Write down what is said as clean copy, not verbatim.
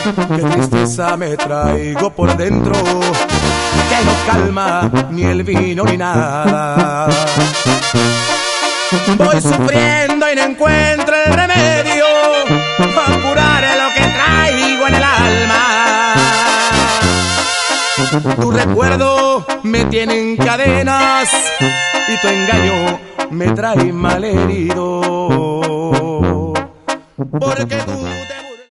qué tristeza me traigo por dentro, que no calma ni el vino ni nada. Voy sufriendo y no encuentro el remedio para curar lo que traigo en el alma. Tu recuerdo me tiene en cadenas y tu engaño me trae malherido, porque tú te